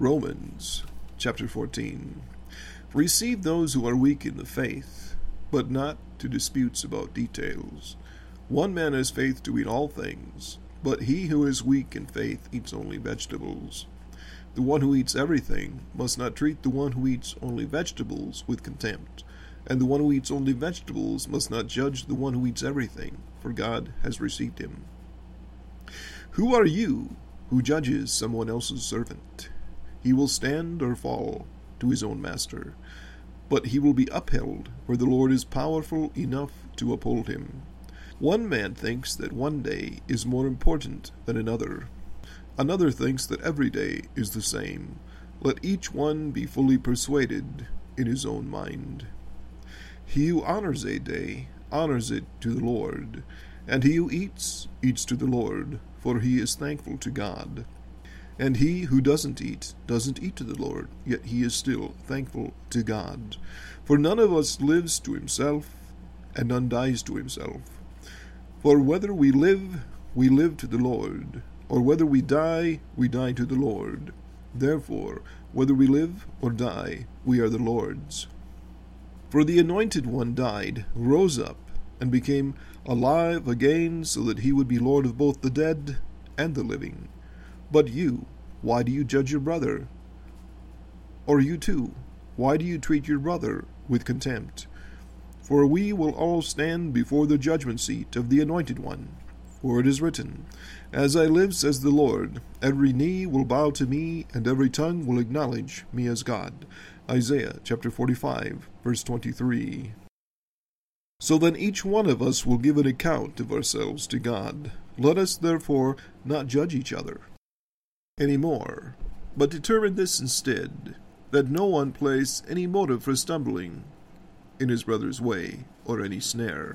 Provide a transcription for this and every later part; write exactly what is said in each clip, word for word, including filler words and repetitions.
Romans chapter fourteen. Receive those who are weak in the faith, but not to disputes about details. One man has faith to eat all things, but he who is weak in faith eats only vegetables. The one who eats everything must not treat the one who eats only vegetables with contempt, and the one who eats only vegetables must not judge the one who eats everything, for God has received him. Who are you who judges someone else's servant? He will stand or fall to his own master, but he will be upheld, for the Lord is powerful enough to uphold him. One man thinks that one day is more important than another. Another thinks that every day is the same. Let each one be fully persuaded in his own mind. He who honors a day honors it to the Lord, and he who eats, eats to the Lord, for he is thankful to God. And he who doesn't eat, doesn't eat to the Lord, yet he is still thankful to God. For none of us lives to himself, and none dies to himself. For whether we live, we live to the Lord, or whether we die, we die to the Lord. Therefore, whether we live or die, we are the Lord's. For the Anointed One died, rose up, and became alive again, so that he would be Lord of both the dead and the living. But you, why do you judge your brother? Or you too, why do you treat your brother with contempt? For we will all stand before the judgment seat of the Anointed One. For it is written, As I live, says the Lord, every knee will bow to me, and every tongue will acknowledge me as God. Isaiah chapter forty-five, verse twenty-three. So then each one of us will give an account of ourselves to God. Let us therefore not judge each other any more, but determine this instead, that no one place any motive for stumbling in his brother's way, or any snare.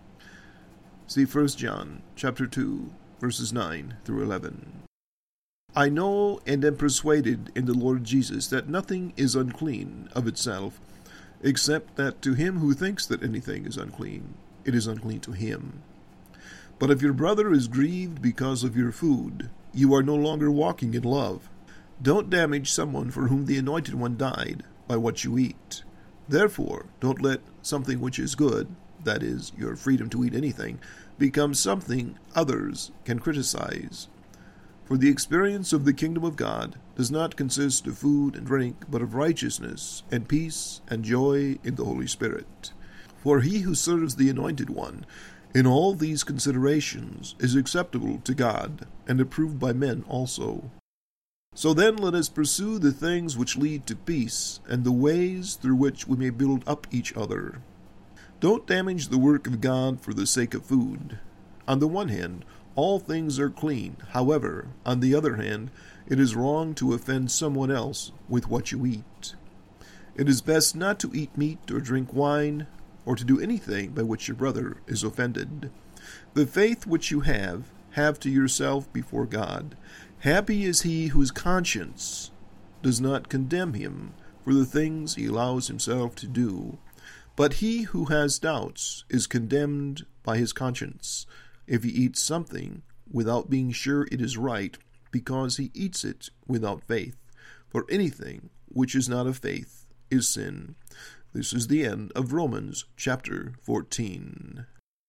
See First John chapter two, verses nine through eleven. I know and am persuaded in the Lord Jesus that nothing is unclean of itself, except that to him who thinks that anything is unclean, it is unclean to him. But if your brother is grieved because of your food, you are no longer walking in love. Don't damage someone for whom the Anointed One died by what you eat. Therefore, don't let something which is good, that is, your freedom to eat anything, become something others can criticize. For the experience of the kingdom of God does not consist of food and drink, but of righteousness and peace and joy in the Holy Spirit. For he who serves the Anointed One in all these considerations is acceptable to God, and approved by men also. So then let us pursue the things which lead to peace, and the ways through which we may build up each other. Don't damage the work of God for the sake of food. On the one hand, all things are clean. However, on the other hand, it is wrong to offend someone else with what you eat. It is best not to eat meat or drink wine, or to do anything by which your brother is offended. The faith which you have, have to yourself before God. Happy is he whose conscience does not condemn him for the things he allows himself to do. But he who has doubts is condemned by his conscience, if he eats something without being sure it is right, because he eats it without faith. For anything which is not of faith is sin. This is the end of Romans chapter fourteen.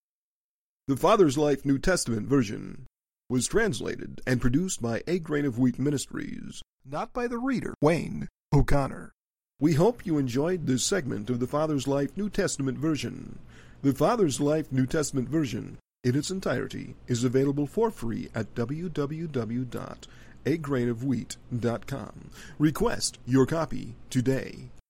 The Father's Life New Testament version was translated and produced by A Grain of Wheat Ministries, not by the reader, Wayne O'Connor. We hope you enjoyed this segment of the Father's Life New Testament version. The Father's Life New Testament version, in its entirety, is available for free at w w w dot a grain of wheat dot com. Request your copy today.